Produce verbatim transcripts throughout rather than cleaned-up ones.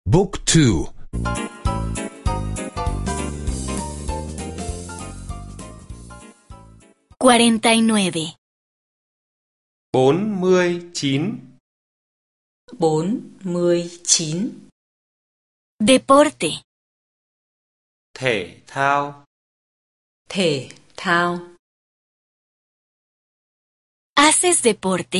Book two. cuarenta y nueve. bốn mươi chín. bốn mươi chín. Deporte. Thể thao. Thể thao. ¿Haces deporte?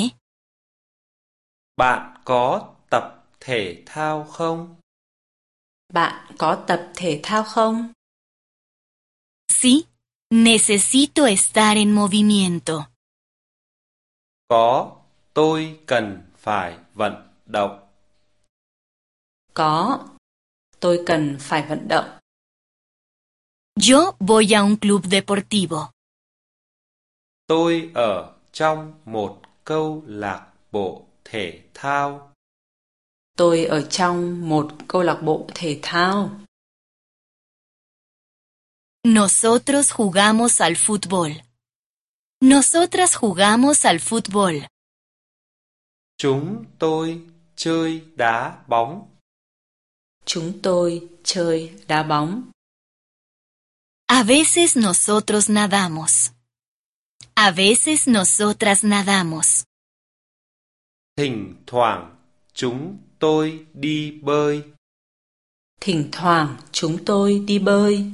Bạn có tập thể thao không? Bạn có tập thể thao không? Sí, necesito estar en movimiento. Có, tôi cần phải vận động. Có, tôi cần phải vận động. Yo voy a un club deportivo. Tôi ở trong một câu lạc bộ thể thao. Tôi ở trong một câu lạc bộ thể thao. Nosotros jugamos al fútbol. Nosotras jugamos al fútbol. Chúng tôi chơi đá bóng. Chúng tôi chơi đá bóng. A veces nosotros nadamos. A veces nosotras nadamos. Thỉnh thoảng chúng tôi đi bơi. Thỉnh thoảng chúng tôi đi bơi.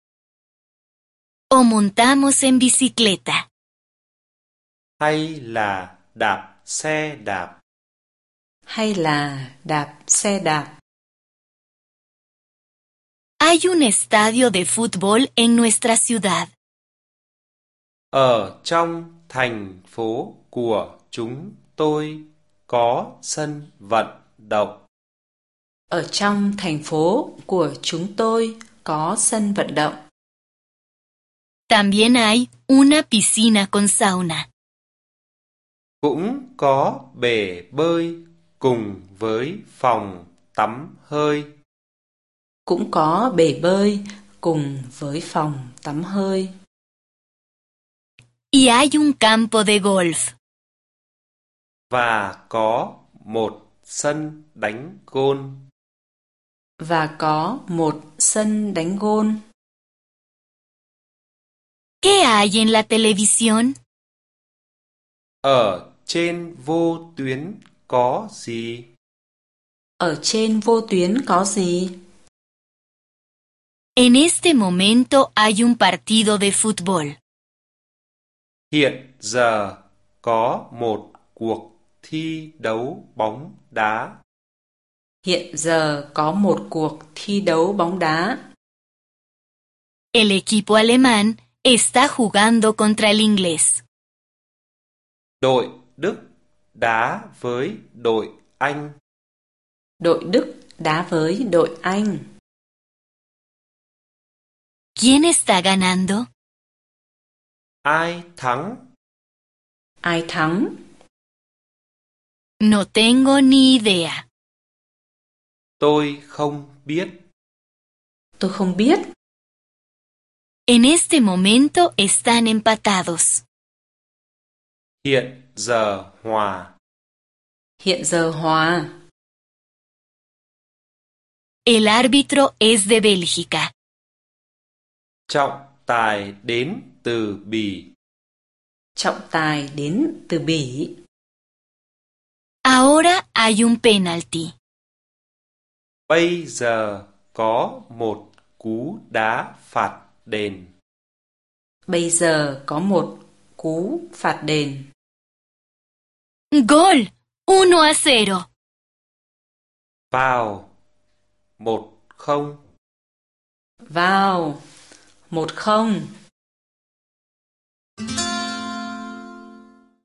O montamos en bicicleta. Hay là đạp xe đạp. Hay là đạp xe đạp. Hay un estadio de fútbol en nuestra ciudad. Ở trong thành phố của chúng tôi có sân vận động. Ở trong thành phố của chúng tôi có sân vận động. También hay una piscina con sauna. Cũng có bể bơi cùng với phòng tắm hơi. Cũng có bể bơi cùng với phòng tắm hơi. Y hay un campo de golf. Và có một sân đánh gôn. Và có một sân đánh gôn. ¿Qué hay en la televisión? Ở trên vô tuyến có gì? Ở trên vô tuyến có gì? En este momento hay un partido de fútbol. Hiện giờ có một cuộc thi đấu bóng đá. Hiện giờ có một cuộc thi đấu bóng đá. El equipo alemán está jugando contra el inglés. Đội Đức đá với đội Anh. Đội Đức đá với đội Anh. ¿Quién está ganando? Ai thắng? Ai thắng? No tengo ni idea. Tôi không biết. Tôi không biết. En este momento están empatados. Hiện giờ hòa. Hiện giờ hòa. El árbitro es de Bélgica. Trọng tài đến từ Bỉ. Trọng tài đến từ Bỉ. Ahora hay un penalti. Bây giờ có một cú đá phạt đền. Bây giờ có một cú phạt đền. Gol, uno a cero. Vào. Một không. Vào. Một không.